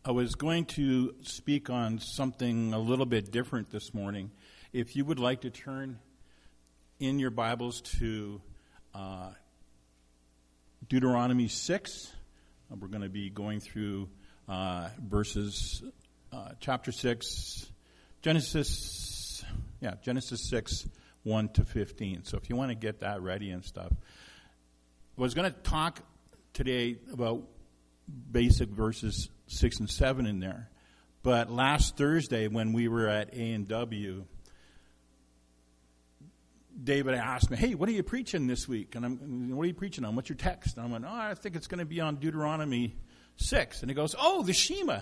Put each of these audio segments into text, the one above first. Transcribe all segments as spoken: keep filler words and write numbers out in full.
I was going to speak on something a little bit different this morning. If you would like to turn in your Bibles to uh, Deuteronomy six, we're going to be going through uh, verses, uh, chapter six, Genesis, yeah, Genesis six, one to fifteen. So if you want to get that ready and stuff. I was going to talk today about basic verses six and seven in there. But last Thursday when we were at A and W, David asked me, hey, what are you preaching this week? And I'm, what are you preaching on? What's your text? And I went, oh, I think it's going to be on Deuteronomy six. And he goes, oh, the Shema.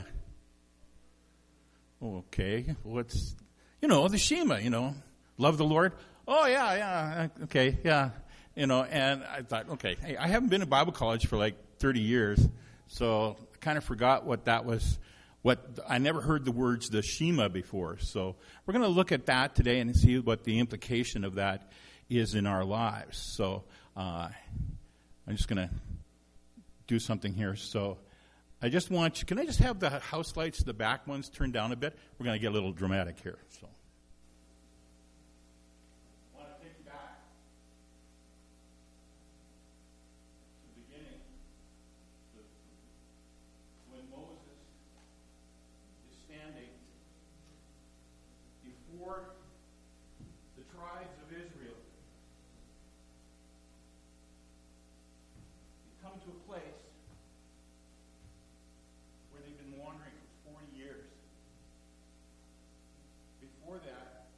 Okay, what's, you know, the Shema, you know, love the Lord. Oh, yeah, yeah, okay, yeah. You know, and I thought, okay, hey, I haven't been in Bible college for like thirty years, so I kind of forgot what that was. What I never heard the words the Shema before. So we're going to look at that today and see what the implication of that is in our lives. So uh, I'm just going to do something here. So I just want you, can I just have the house lights, the back ones, turned down a bit? We're going to get a little dramatic here. So. The tribes of Israel, they come to a place where they've been wandering for forty years. Before that,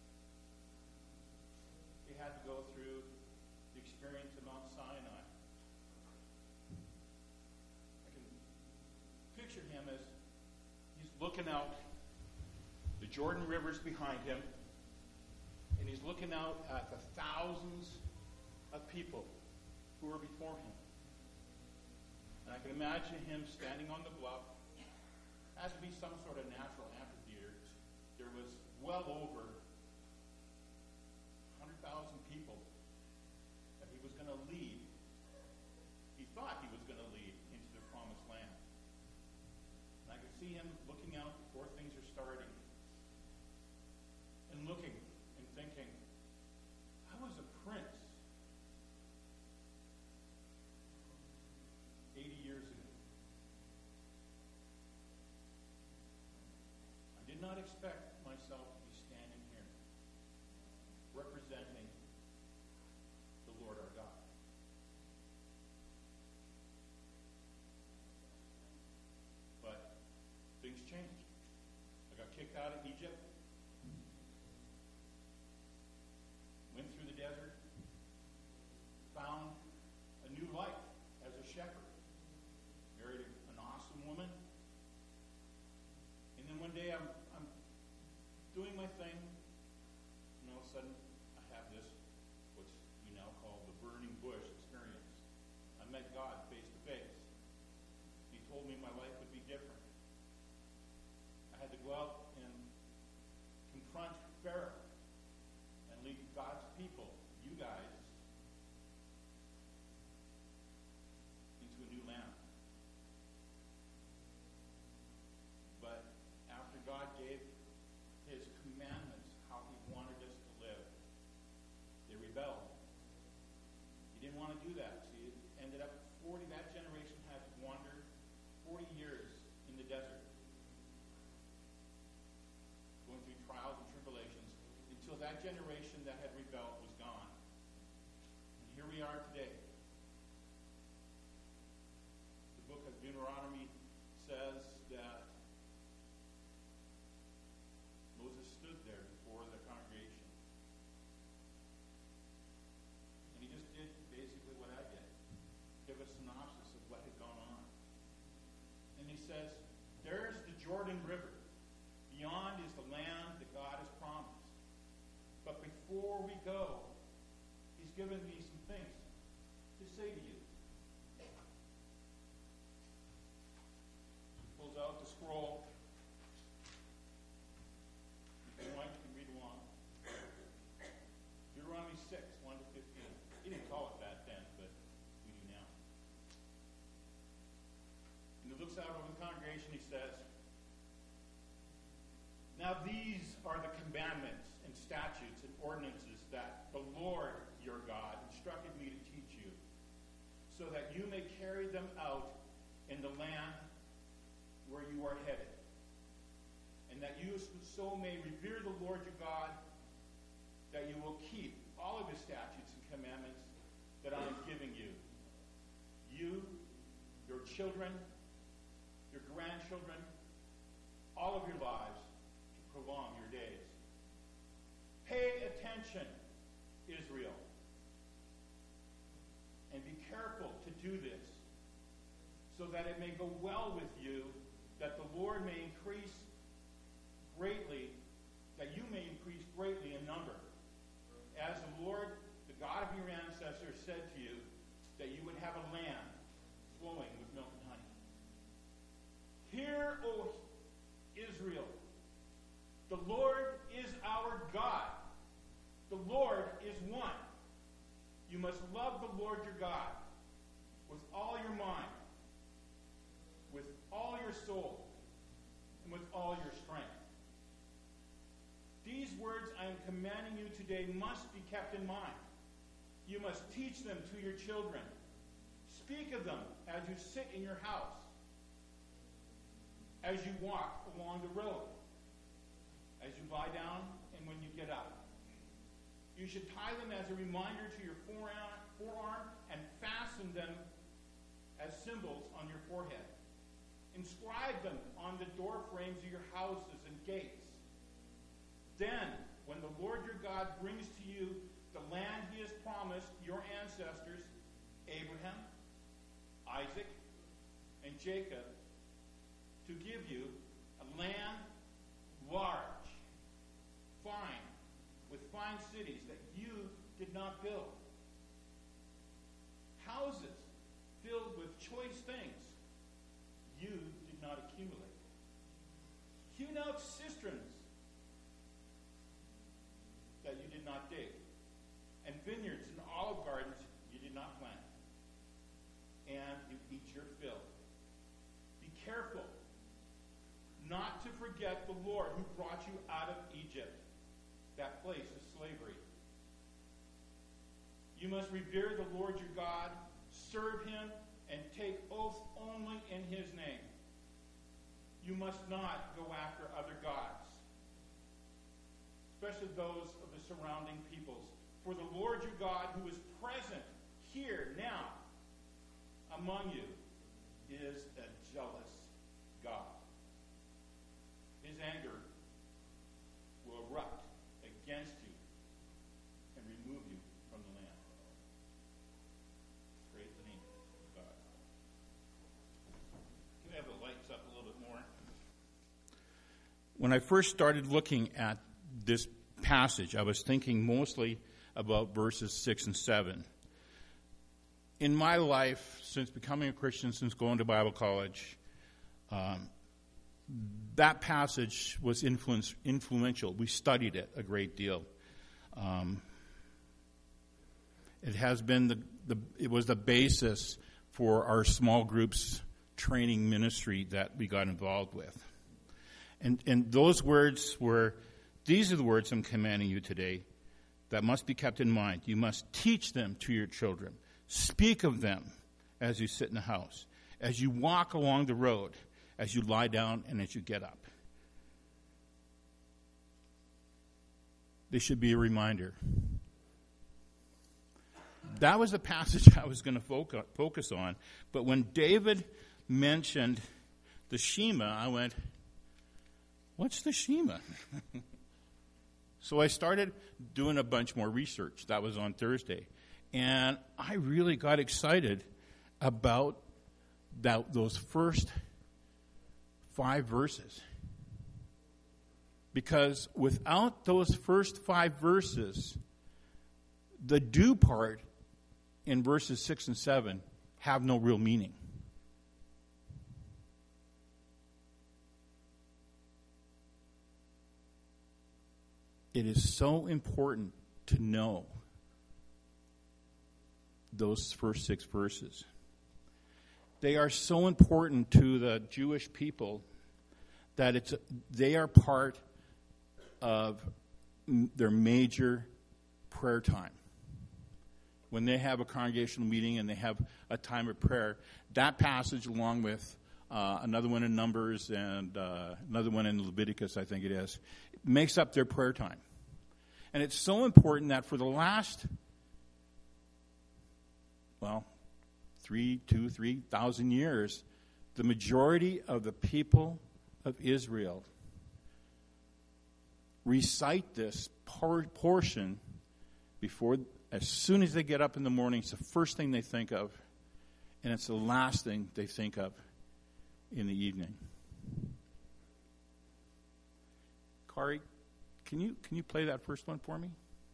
they had to go through the experience of Mount Sinai. I can picture him as he's looking out. The Jordan River's behind him, and he's looking out at the thousands of people who are before him. And I can imagine him standing on the bluff. It had to be some sort of natural amphitheater. There was well over one hundred thousand people that he was going to lead. He thought he was going to lead into the promised land. And I could see him looking out before things are starting. And looking and thinking, I was a prince eighty years ago. I did not expect myself to be standing here representing the Lord our God. But things changed. I got kicked out of Egypt. Went through the desert, found a new life as a shepherd, married an awesome woman, and then one day I'm, I'm doing my thing, and all of a sudden I have this, what we now call the burning bush experience. I met God face to face. He told me my life would be different. I had to go out and confront Pharaoh. Lead God's people, you guys, into a new land. But after God gave his commandments, how he wanted us to live, they rebelled. He didn't want to do that. See, it ended up forty, that generation had to wander forty years in the desert, going through trials and tribulations, until that generation that had rebelled was gone. And here we are today. The book of Deuteronomy says that Moses stood there before the congregation. And he just did basically what I did. Give a synopsis of what had gone on. And he says, there's the Jordan River. Beyond is the land that God has promised. But before we go, he's given me some things to say to you. He pulls out the scroll. If you want, you can read along. Deuteronomy six, one to fifteen. He didn't call it that then, but we do now. And he looks out over the congregation he says, "Now these are the commandments and statutes and ordinances that the Lord your God instructed me to teach you, so that you may carry them out in the land where you are headed, and that you so may revere the Lord your God, that you will keep all of his statutes and commandments that I am giving you, you, your children, your grandchildren, all of your lives, to prolong your days. Pay attention, Israel, and be careful to do this, so that it may go well with you, that the Lord may increase greatly, that you may increase greatly in number, as the Lord, the God of your ancestors, said to you, that you would have a land flowing with milk and honey. Hear, O Israel, the Lord is our God. The Lord is one. You must love the Lord your God with all your mind, with all your soul, and with all your strength. These words I am commanding you today must be kept in mind. You must teach them to your children. Speak of them as you sit in your house, as you walk along the road, as you lie down, and when you get up. You should tie them as a reminder to your forearm and fasten them as symbols on your forehead. Inscribe them on the door frames of your houses and gates. Then, when the Lord your God brings to you the land he has promised your ancestors, Abraham, Isaac, and Jacob, to give you a land large, fine, with fine cities that you did not build, houses filled with choice things you did not accumulate, hewn out cisterns that you did not dig, and vineyards and olive gardens you did not plant, and you eat your fill. Be careful not to forget the Lord who brought you out of Egypt, that place of slavery. You must revere the Lord your God, serve him, and take oath only in his name. You must not go after other gods, especially those of the surrounding peoples. For the Lord your God, who is present here now among you, is a jealous God. His anger will erupt against you and remove you from the land. Praise the name of God. Can we have the lights up a little bit more? When I first started looking at this passage, I was thinking mostly about verses six and seven. In my life, since becoming a Christian, since going to Bible college, um, that passage was influence, influential. We studied it a great deal. Um, it has been the, the it was the basis for our small groups training ministry that we got involved with. And and those words were, these are the words I'm commanding you today that must be kept in mind. You must teach them to your children. Speak of them as you sit in the house, as you walk along the road, as you lie down, and as you get up. They should be a reminder. That was the passage I was going to focus on. But when David mentioned the Shema, I went, what's the Shema? So I started doing a bunch more research. That was on Thursday. And I really got excited about that, those first five verses. Because without those first five verses, the do part in verses six and seven have no real meaning. It is so important to know those first six verses. they are so important to the Jewish people that it's they are part of m- their major prayer time. When they have a congregational meeting and they have a time of prayer, that passage along with uh, another one in Numbers and uh, another one in Leviticus, I think it is, makes up their prayer time. And it's so important that for the last, well, three, two, three thousand years, the majority of the people of Israel recite this por- portion before, as soon as they get up in the morning. It's the first thing they think of, and it's the last thing they think of in the evening. Kari, can you can you play that first one for me?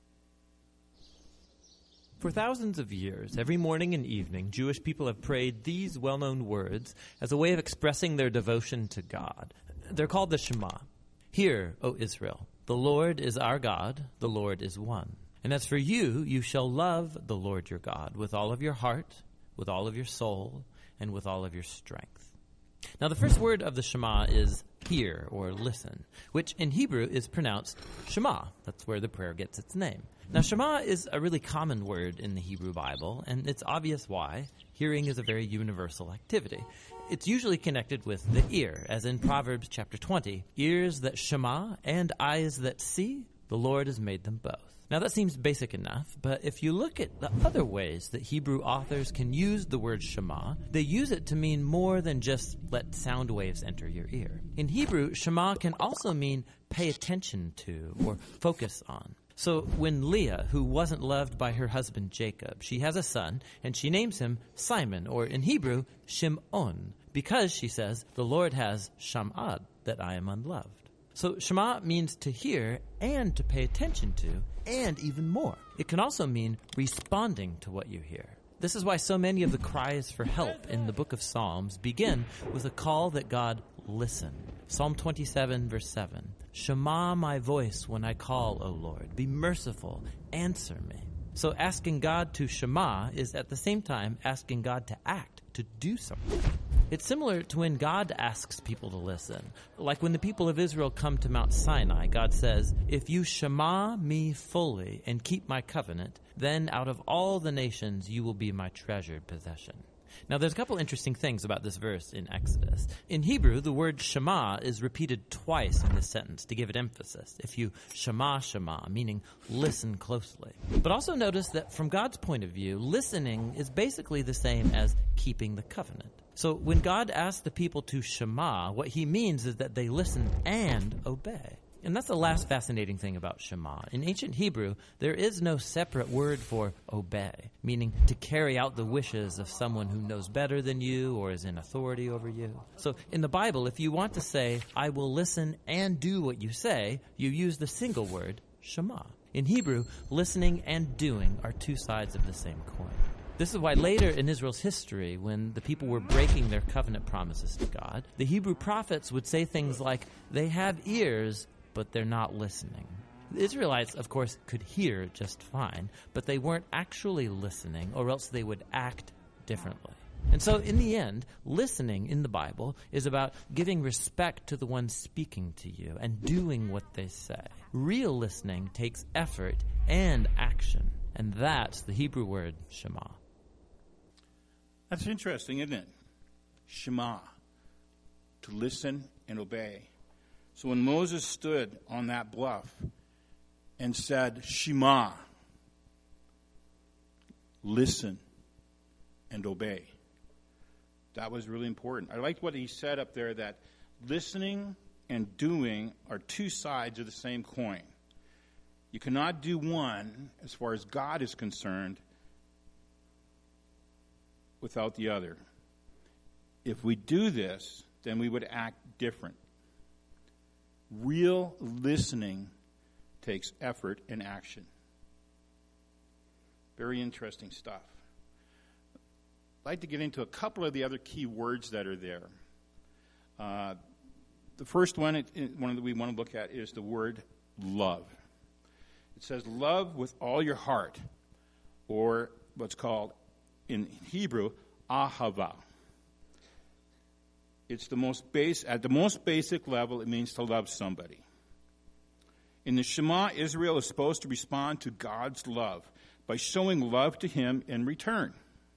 For thousands of years, every morning and evening, Jewish people have prayed these well-known words as a way of expressing their devotion to God. They're called the Shema. Hear, O Israel, the Lord is our God, the Lord is one. And as for you, you shall love the Lord your God with all of your heart, with all of your soul, and with all of your strength. Now, the first word of the Shema is hear, or listen, which in Hebrew is pronounced Shema. That's where the prayer gets its name. Now, Shema is a really common word in the Hebrew Bible, and it's obvious why. Hearing is a very universal activity. It's usually connected with the ear, as in Proverbs chapter twenty, ears that shema and eyes that see, the Lord has made them both. Now, that seems basic enough, but if you look at the other ways that Hebrew authors can use the word Shema, they use it to mean more than just let sound waves enter your ear. In Hebrew, Shema can also mean pay attention to or focus on. So when Leah, who wasn't loved by her husband Jacob, she has a son, and she names him Simon, or in Hebrew, Shim'on, because, she says, the Lord has sham'ad, that I am unloved. So Shema means to hear and to pay attention to, and even more. It can also mean responding to what you hear. This is why so many of the cries for help in the book of Psalms begin with a call that God listen. Psalm twenty-seven, verse seven. Shema my voice when I call, O Lord. Be merciful. Answer me. So asking God to Shema is at the same time asking God to act, to do something. It's similar to when God asks people to listen. Like when the people of Israel come to Mount Sinai, God says, if you Shema me fully and keep my covenant, then out of all the nations you will be my treasured possession. Now, there's a couple interesting things about this verse in Exodus. In Hebrew, the word Shema is repeated twice in this sentence to give it emphasis. If you Shema, Shema, meaning listen closely. But also notice that from God's point of view, listening is basically the same as keeping the covenant. So when God asks the people to Shema, what he means is that they listen and obey. And that's the last fascinating thing about Shema. In ancient Hebrew, there is no separate word for obey, meaning to carry out the wishes of someone who knows better than you or is in authority over you. So in the Bible, if you want to say, I will listen and do what you say, you use the single word, Shema. In Hebrew, listening and doing are two sides of the same coin. This is why later in Israel's history, when the people were breaking their covenant promises to God, the Hebrew prophets would say things like, they have ears, but they're not listening. The Israelites, of course, could hear just fine, but they weren't actually listening, or else they would act differently. And so, in the end, listening in the Bible is about giving respect to the one speaking to you and doing what they say. Real listening takes effort and action, and that's the Hebrew word Shema. That's interesting, isn't it? Shema, to listen and obey. So when Moses stood on that bluff and said, Shema, listen and obey, that was really important. I liked what he said up there, that listening and doing are two sides of the same coin. You cannot do one, as far as God is concerned, without the other. If we do this, then we would act different. Real listening takes effort and action. Very interesting stuff. I'd like to get into a couple of the other key words that are there. Uh, the first one, it, it, one that we want to look at is the word love. It says, love with all your heart, or what's called in Hebrew, ahava. It's the most base, at the most basic level, it means to love somebody. In the Shema, Israel is supposed to respond to God's love by showing love to him in return.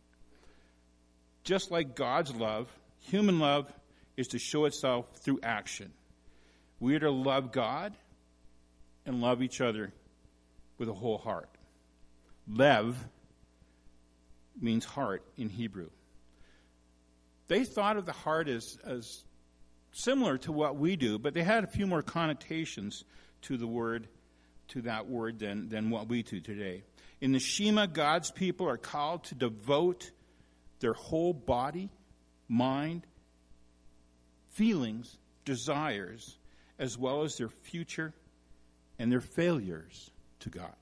Just like God's love, human love is to show itself through action. We are to love God and love each other with a whole heart. Lev means heart in Hebrew. They thought of the heart as, as similar to what we do, but they had a few more connotations to the word, to that word than, than what we do today. In the Shema, God's people are called to devote their whole body, mind, feelings, desires, as well as their future and their failures to God.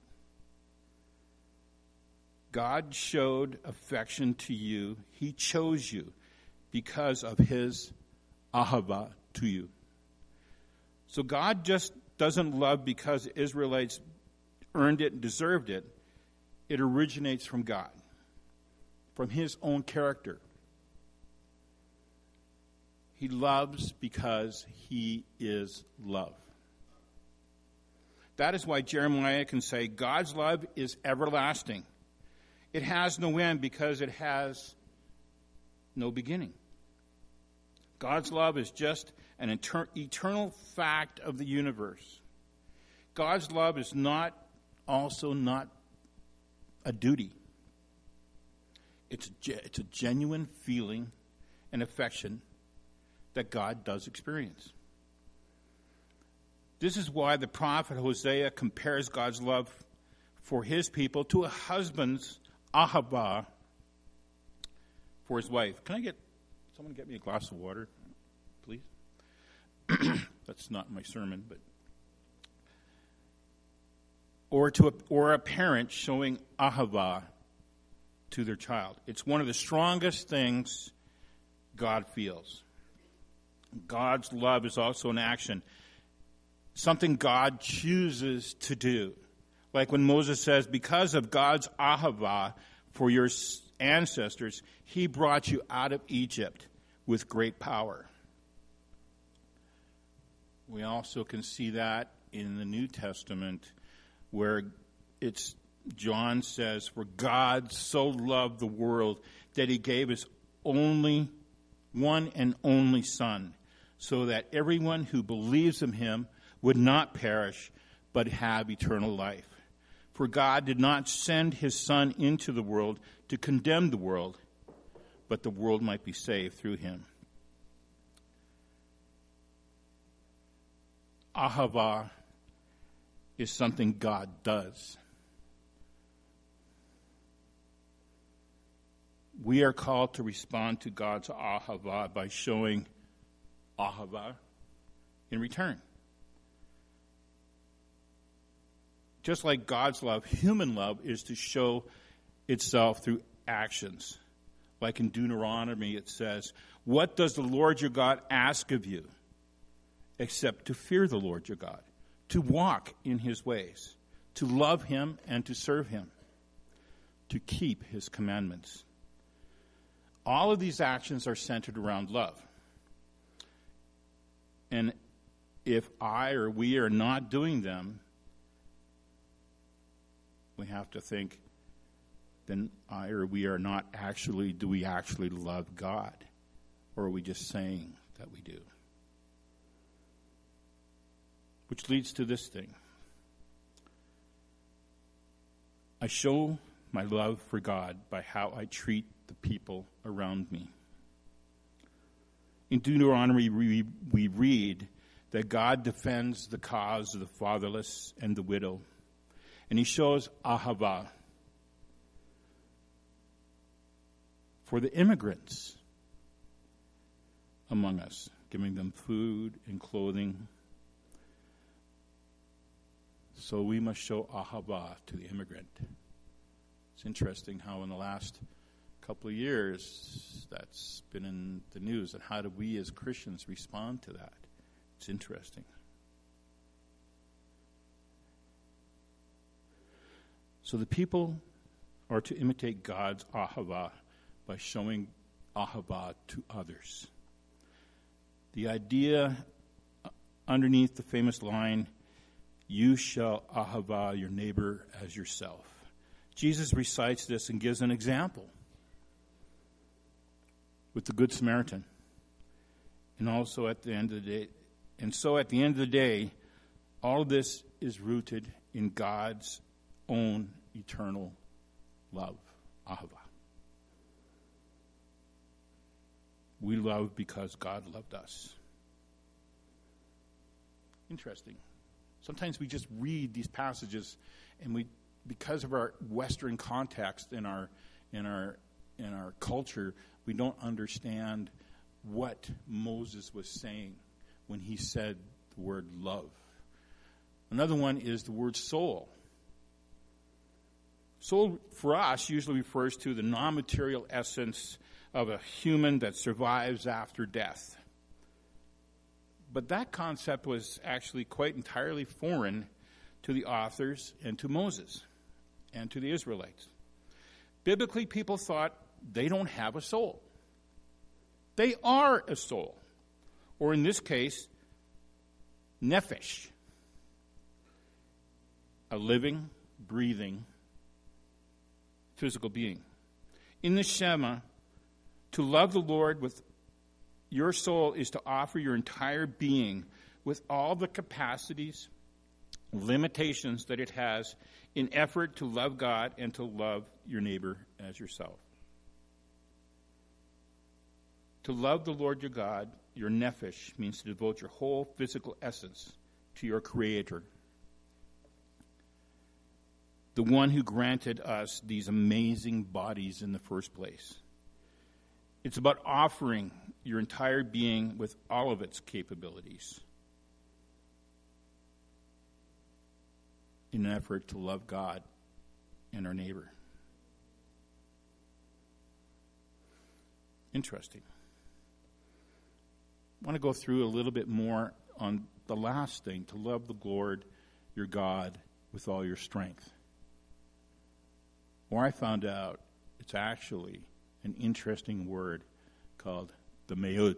God showed affection to you. He chose you because of his ahava to you. So God just doesn't love because the Israelites earned it and deserved it. It originates from God, from his own character. He loves because he is love. That is why Jeremiah can say, God's love is everlasting. It has no end because it has no beginning. God's love is just an etern- eternal fact of the universe. God's love is not also not a duty. It's a, ge- it's a genuine feeling and affection that God does experience. This is why the prophet Hosea compares God's love for his people to a husband's ahava for his wife. Can I get someone get me a glass of water, please? That's not my sermon, but or to a, or a parent showing ahava to their child. It's one of the strongest things God feels. God's love is also an action, something God chooses to do. Like when Moses says, because of God's ahava for your ancestors, he brought you out of Egypt with great power. We also can see that in the New Testament where it's John says, for God so loved the world that he gave his only one and only Son, so that everyone who believes in him would not perish, but have eternal life. For God did not send his Son into the world to condemn the world, but the world might be saved through him. Ahava is something God does. We are called to respond to God's ahava by showing ahava in return. Just like God's love, human love is to show itself through actions. Like in Deuteronomy it says, what does the Lord your God ask of you? Except to fear the Lord your God, to walk in his ways, to love him and to serve him, to keep his commandments. All of these actions are centered around love. And if I or we are not doing them, we have to think, then I or we are not actually, do we actually love God? Or are we just saying that we do? Which leads to this thing. I show my love for God by how I treat the people around me. In Deuteronomy, we, we read that God defends the cause of the fatherless and the widow. And he shows ahava for the immigrants among us, giving them food and clothing. So we must show ahava to the immigrant. It's interesting how in the last couple of years that's been in the news, and how do we as Christians respond to that? It's interesting. So the people are to imitate God's ahava by showing ahava to others. The idea underneath the famous line, you shall ahava your neighbor as yourself. Jesus recites this and gives an example with the Good Samaritan. And also at the end of the day, and so at the end of the day, all of this is rooted in God's own eternal love, ahava. We love because God loved us. Interesting. Sometimes we just read these passages, and we, because of our Western context in our in our in our culture, we don't understand what Moses was saying when he said the word love. Another one is the word soul. Soul, for us, usually refers to the non-material essence of a human that survives after death. But that concept was actually quite entirely foreign to the authors and to Moses and to the Israelites. Biblically, people thought they don't have a soul. They are a soul. Or in this case, nephesh. A living, breathing, physical being. In the Shema, to love the Lord with your soul is to offer your entire being with all the capacities, limitations that it has in effort to love God and to love your neighbor as yourself. To love the Lord your God, your nephesh, means to devote your whole physical essence to your Creator, the one who granted us these amazing bodies in the first place. It's about offering your entire being with all of its capabilities in an effort to love God and our neighbor. Interesting. I want to go through a little bit more on the last thing, to love the Lord your God with all your strength. Where I found out it's actually an interesting word called the me'od.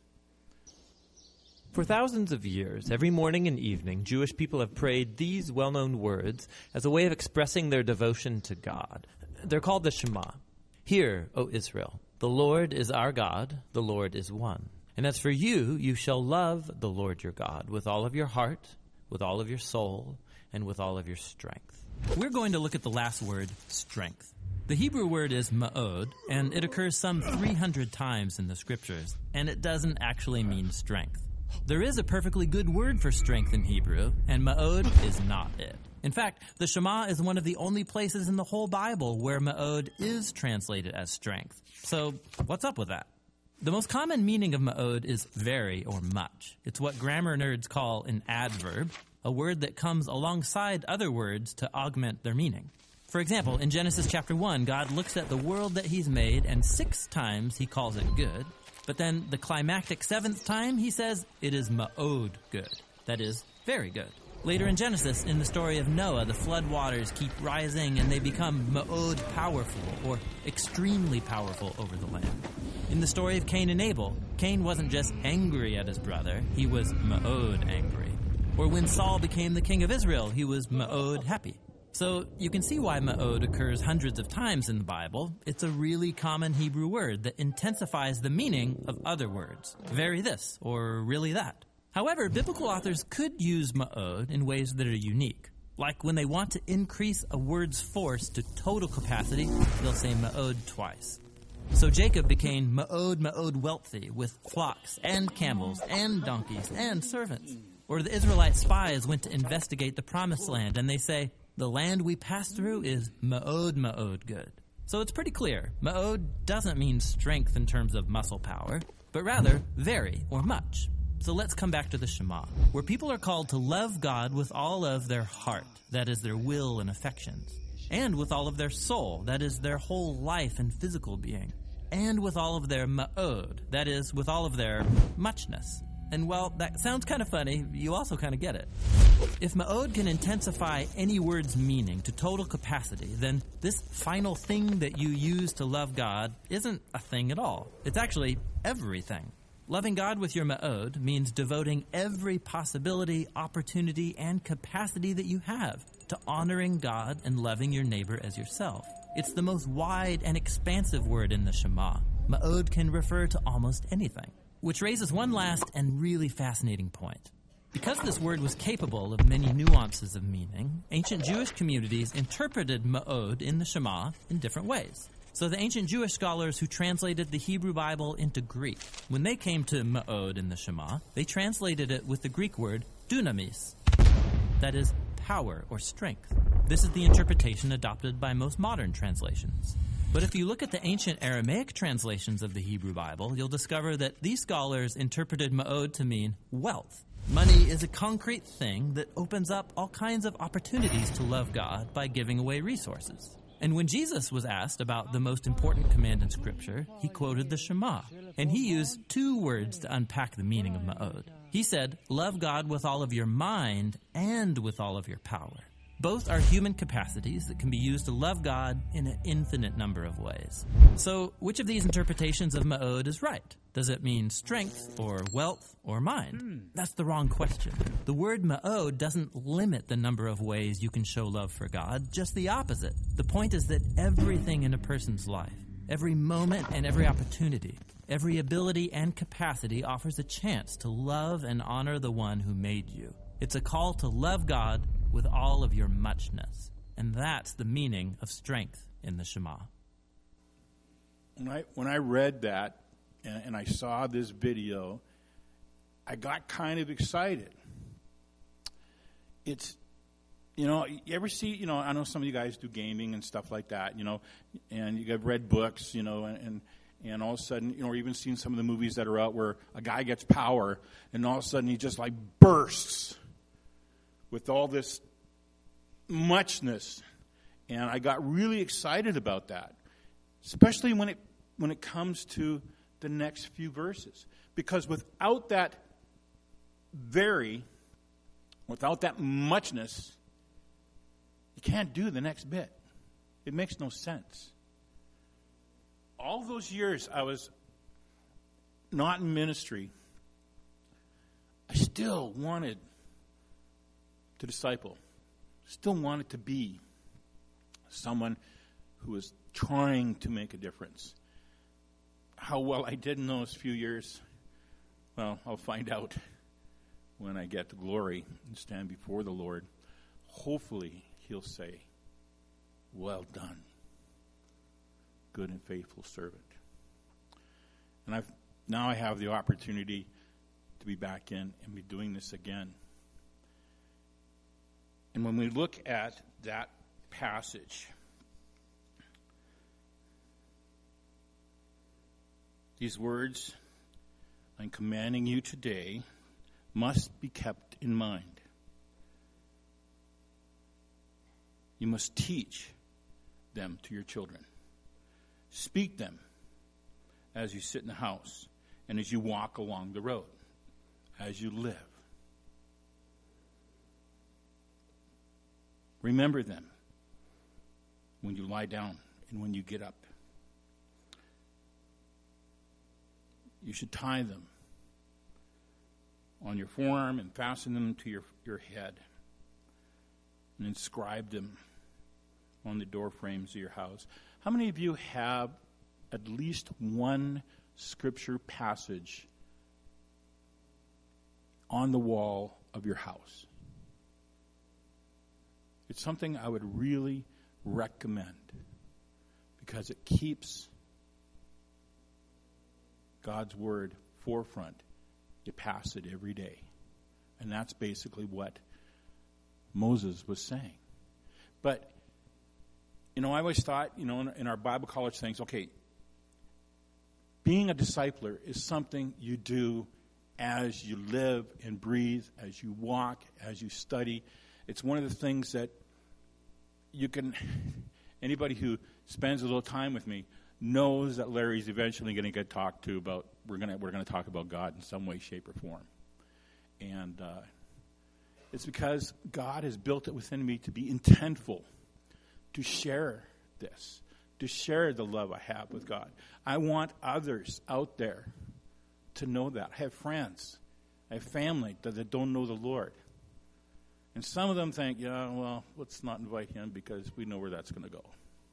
For thousands of years, every morning and evening, Jewish people have prayed these well-known words as a way of expressing their devotion to God. They're called the Shema. Hear, O Israel, the Lord is our God, the Lord is one. And as for you, you shall love the Lord your God with all of your heart, with all of your soul, and with all of your strength. We're going to look at the last word, strength. The Hebrew word is ma'od, and it occurs some three hundred times in the scriptures, and it doesn't actually mean strength. There is a perfectly good word for strength in Hebrew, and ma'od is not it. In fact, the Shema is one of the only places in the whole Bible where ma'od is translated as strength. So, what's up with that? The most common meaning of ma'od is very or much. It's what grammar nerds call an adverb, a word that comes alongside other words to augment their meaning. For example, in Genesis chapter one, God looks at the world that he's made, and six times he calls it good. But then the climactic seventh time, he says it is ma'od good. That is, very good. Later in Genesis, in the story of Noah, the flood waters keep rising and they become ma'od powerful, or extremely powerful over the land. In the story of Cain and Abel, Cain wasn't just angry at his brother, he was ma'od angry. Or when Saul became the king of Israel, he was ma'od happy. So you can see why ma'od occurs hundreds of times in the Bible. It's a really common Hebrew word that intensifies the meaning of other words. Very this, or really that. However, biblical authors could use ma'od in ways that are unique. Like when they want to increase a word's force to total capacity, they'll say ma'od twice. So Jacob became ma'od ma'od wealthy with flocks and camels and donkeys and servants. Or the Israelite spies went to investigate the promised land and they say, the land we passed through is ma'od ma'od good. So it's pretty clear, ma'od doesn't mean strength in terms of muscle power, but rather very or much. So let's come back to the Shema, where people are called to love God with all of their heart, that is their will and affections, and with all of their soul, that is their whole life and physical being, and with all of their ma'od, that is with all of their muchness. And while that sounds kind of funny, you also kind of get it. If ma'od can intensify any word's meaning to total capacity, then this final thing that you use to love God isn't a thing at all. It's actually everything. Loving God with your ma'od means devoting every possibility, opportunity, and capacity that you have to honoring God and loving your neighbor as yourself. It's the most wide and expansive word in the Shema. Ma'od can refer to almost anything. Which raises one last and really fascinating point. Because this word was capable of many nuances of meaning, ancient Jewish communities interpreted ma'od in the Shema in different ways. So the ancient Jewish scholars who translated the Hebrew Bible into Greek, when they came to ma'od in the Shema, they translated it with the Greek word dunamis, that is, power or strength. This is the interpretation adopted by most modern translations. But if you look at the ancient Aramaic translations of the Hebrew Bible, you'll discover that these scholars interpreted ma'od to mean wealth. Money is a concrete thing that opens up all kinds of opportunities to love God by giving away resources. And when Jesus was asked about the most important command in Scripture, he quoted the Shema, and he used two words to unpack the meaning of ma'od. He said, love God with all of your mind and with all of your power. Both are human capacities that can be used to love God in an infinite number of ways. So, which of these interpretations of ma'od is right? Does it mean strength, or wealth, or mind? Hmm. That's the wrong question. The word ma'od doesn't limit the number of ways you can show love for God, just the opposite. The point is that everything in a person's life, every moment and every opportunity, every ability and capacity offers a chance to love and honor the one who made you. It's a call to love God with all of your muchness. And that's the meaning of strength in the Shema. When I, when I read that and, and I saw this video, I got kind of excited. It's, you know, you ever see, you know, I know some of you guys do gaming and stuff like that, you know, and you have read books, you know, and, and And all of a sudden, you know, or even seen some of the movies that are out where a guy gets power, and all of a sudden he just like bursts with all this muchness. And I got really excited about that, especially when it when it comes to the next few verses. Because without that very, without that muchness, you can't do the next bit. It makes no sense. All those years I was not in ministry, I still wanted to disciple, still wanted to be someone who was trying to make a difference. How well I did in those few years, well, I'll find out when I get to glory and stand before the Lord. Hopefully he'll say, well done, good and faithful servant. And I've now I have the opportunity to be back in and be doing this again. And when we look at that passage, these words, I'm commanding you today, must be kept in mind. You must teach them to your children. Speak them as you sit in the house and as you walk along the road, as you live. Remember them when you lie down and when you get up. You should tie them on your forearm and fasten them to your, your head and inscribe them on the door frames of your house. How many of you have at least one scripture passage on the wall of your house? It's something I would really recommend because it keeps God's word forefront. You pass it every day. And that's basically what Moses was saying. But, you know, I always thought, you know, in, in our Bible college things, okay, being a discipler is something you do as you live and breathe, as you walk, as you study. It's one of the things that you can, anybody who spends a little time with me knows that Larry's eventually going to get talked to about, we're going to we're going to talk about God in some way, shape, or form. And uh, it's because God has built it within me to be intentful, to share this, to share the love I have with God. I want others out there to know that. I have friends. I have family that, that don't know the Lord. And some of them think, yeah, well, let's not invite him because we know where that's going to go.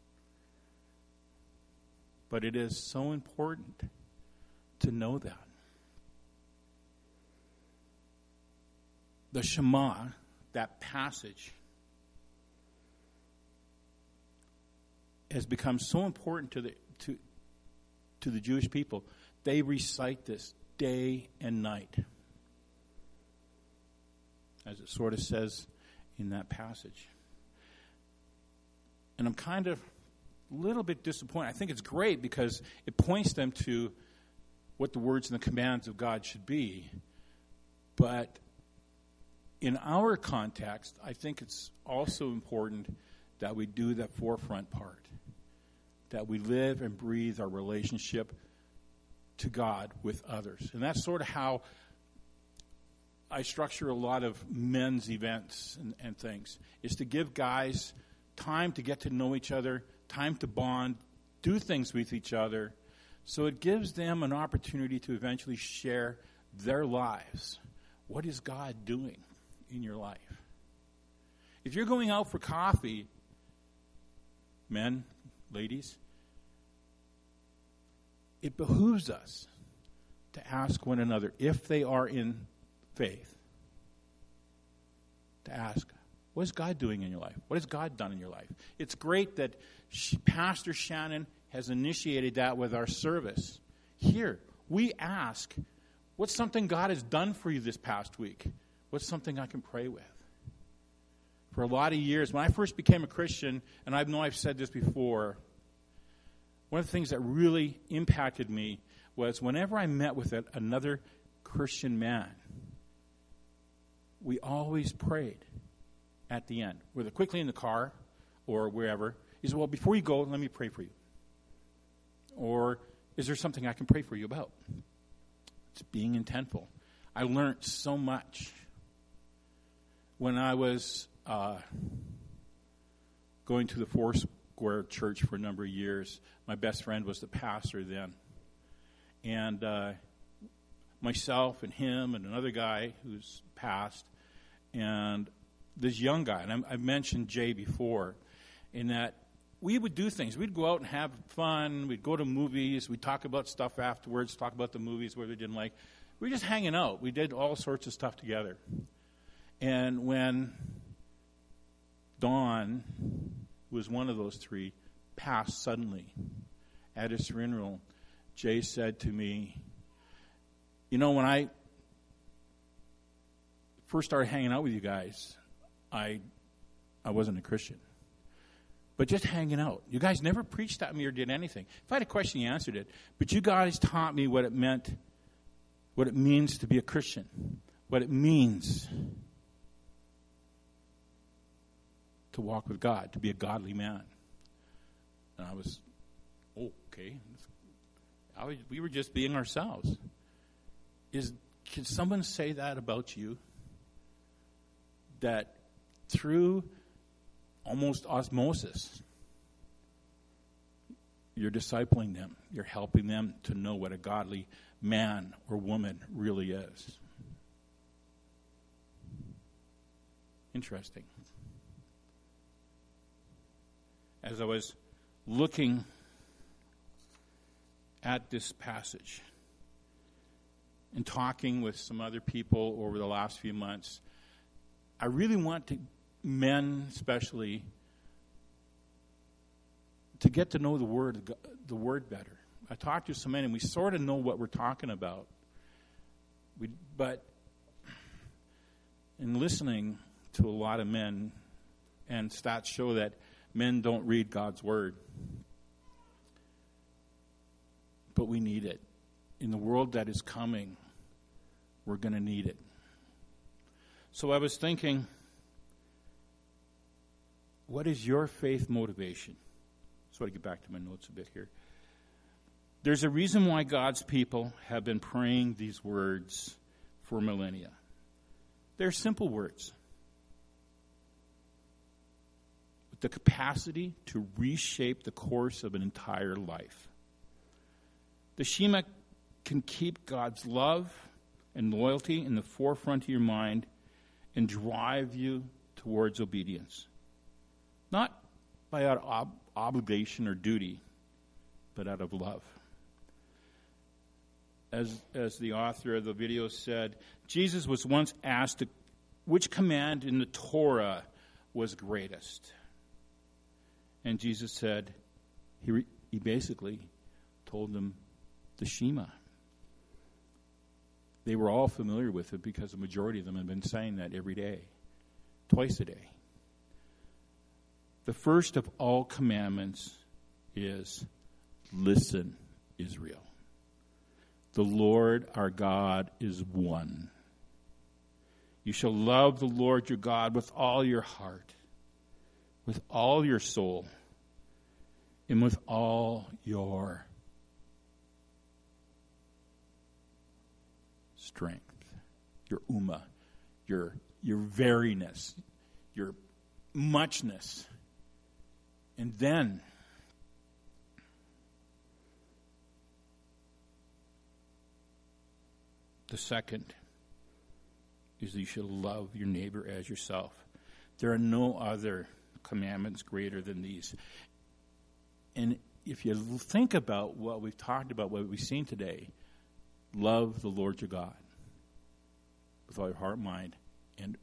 But it is so important to know that. The Shema, that passage, has become so important to the to to the Jewish people. They recite this day and night, as it sort of says in that passage. And I'm kind of a little bit disappointed. I think it's great because it points them to what the words and the commands of God should be. But in our context, I think it's also important that we do that forefront part, that we live and breathe our relationship to God with others. And that's sort of how I structure a lot of men's events and, and things, is to give guys time to get to know each other, time to bond, do things with each other, so it gives them an opportunity to eventually share their lives. What is God doing in your life? If you're going out for coffee, men, ladies, it behooves us to ask one another, if they are in faith, to ask, what is God doing in your life? What has God done in your life? It's great that she, Pastor Shannon has initiated that with our service. Here, we ask, what's something God has done for you this past week? What's something I can pray with? For a lot of years, when I first became a Christian, and I know I've said this before, one of the things that really impacted me was whenever I met with a, another Christian man, we always prayed at the end, whether quickly in the car or wherever. He said, well, before you go, let me pray for you. Or, is there something I can pray for you about? It's being intentful. I learned so much. When I was uh, going to the Foursquare Church for a number of years, my best friend was the pastor then. And uh, myself and him and another guy who's passed, and this young guy, and I, I've mentioned Jay before, in that we would do things. We'd go out and have fun. We'd go to movies. We'd talk about stuff afterwards, talk about the movies where we didn't like. We were just hanging out. We did all sorts of stuff together. And when Don, who was one of those three, passed suddenly at his funeral, Jay said to me, you know, when I first started hanging out with you guys, I I wasn't a Christian. But just hanging out. You guys never preached at me or did anything. If I had a question, you answered it. But you guys taught me what it meant, what it means to be a Christian, what it means to walk with God, to be a godly man. And I was, oh, okay. I was, we were just being ourselves. Is can someone say that about you? That through almost osmosis, you're discipling them. You're helping them to know what a godly man or woman really is. Interesting. As I was looking at this passage and talking with some other people over the last few months, I really want to, men especially, to get to know the word, the word better. I talked to some men, and we sort of know what we're talking about. We, but in listening to a lot of men, and stats show that men don't read God's word. But we need it. In the world that is coming, we're going to need it. So I was thinking, what is your faith motivation? So I get back to my notes a bit here. There's a reason why God's people have been praying these words for millennia. They're simple words, with the capacity to reshape the course of an entire life. The Shema can keep God's love and loyalty in the forefront of your mind and drive you towards obedience. Not by out of ob- obligation or duty, but out of love. As, as the author of the video said, Jesus was once asked which command in the Torah was greatest. And Jesus said, he, re, he basically told them the Shema. They were all familiar with it because the majority of them had been saying that every day, twice a day. The first of all commandments is, listen, Israel. The Lord our God is one. You shall love the Lord your God with all your heart, with all your soul, and with all your strength, your uma, your your veriness, your muchness. And then the second is that you should love your neighbor as yourself. There are no other commandments greater than these. And if you think about what we've talked about, what we've seen today, love the Lord your God with all your heart, mind, and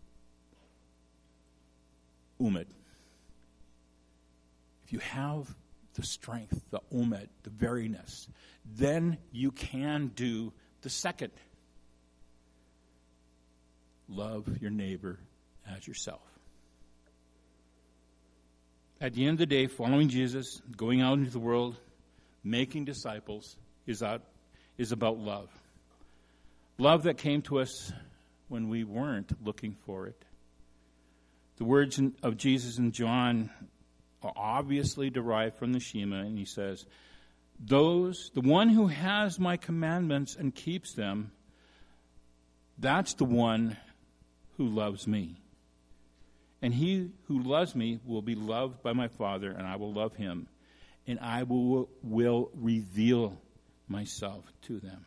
umid. If you have the strength, the umid, the veriness, then you can do the second. Love your neighbor as yourself. At the end of the day, following Jesus, going out into the world, making disciples, is out, is about love. Love that came to us when we weren't looking for it. The words in, of Jesus in John are obviously derived from the Shema, and he says, "Those, the one who has my commandments and keeps them, that's the one who loves me. And he who loves me will be loved by my Father, and I will love him, and I will, will reveal myself to them."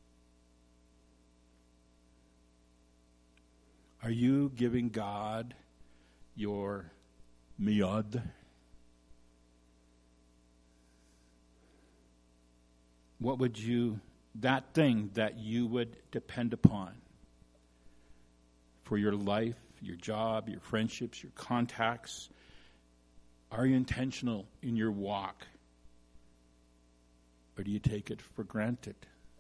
Are you giving God your miyad? What would you, that thing that you would depend upon for your life, your job, your friendships, your contacts? Are you intentional in your walk? Or do you take it for granted?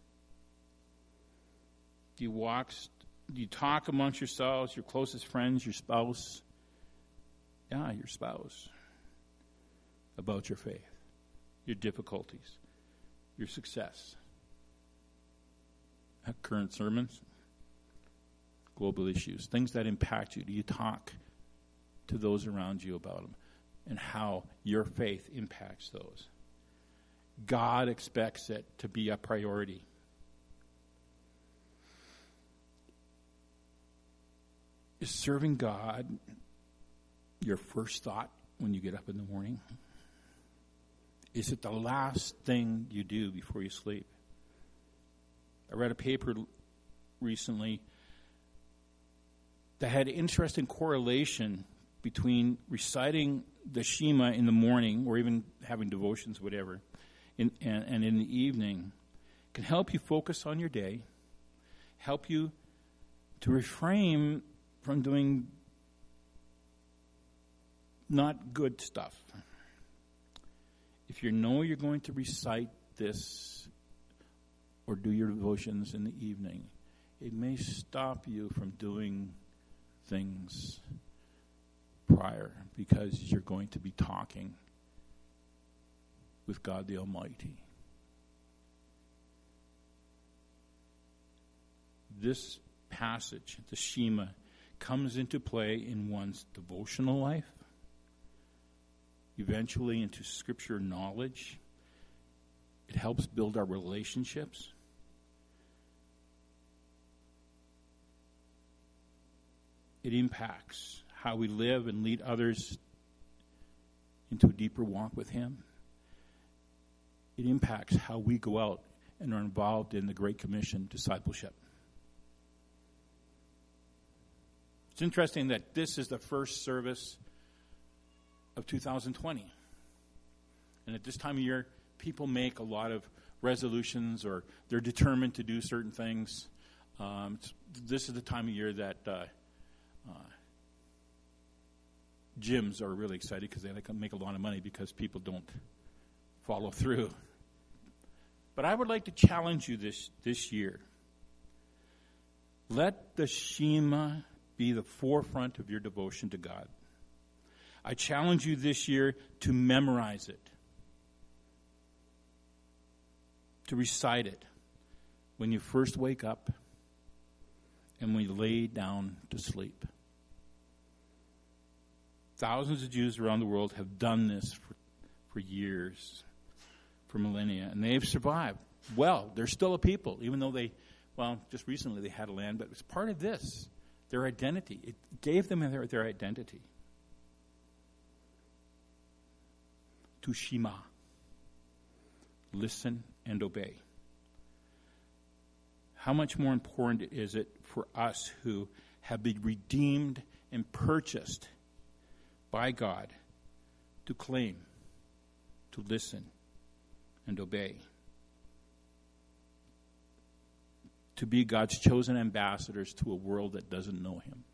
Do you walk, do you talk amongst yourselves, your closest friends, your spouse? Yeah, your spouse. About your faith, your difficulties, your success. Current sermons, global issues, things that impact you. Do you talk to those around you about them and how your faith impacts those? God expects it to be a priority. Is serving God your first thought when you get up in the morning? Is it the last thing you do before you sleep? I read a paper recently that had interesting correlation between reciting the Shema in the morning, or even having devotions, whatever, in, and, and in the evening, can help you focus on your day, help you to refrain from doing not good stuff. If you know you're going to recite this or do your devotions in the evening, it may stop you from doing things prior, because you're going to be talking with God the Almighty. This passage, the Shema, comes into play in one's devotional life, eventually into Scripture knowledge. It helps build our relationships. It impacts how we live and lead others into a deeper walk with Him. It impacts how we go out and are involved in the Great Commission discipleship. It's interesting that this is the first service of two thousand twenty. And at this time of year, people make a lot of resolutions, or they're determined to do certain things. Um, this is the time of year that uh, uh, gyms are really excited because they like to make a lot of money because people don't follow through. But I would like to challenge you this, this year. Let the Shema be the forefront of your devotion to God. I challenge you this year to memorize it, to recite it when you first wake up and when you lay down to sleep. Thousands of Jews around the world have done this for, for years, for millennia, and they've survived. Well, they're still a people, even though they, well, just recently they had a land, but it was part of this, their identity. It gave them their, their identity. To Shema. Listen and obey. How much more important is it for us who have been redeemed and purchased by God to claim, to listen, and obey? To be God's chosen ambassadors to a world that doesn't know Him.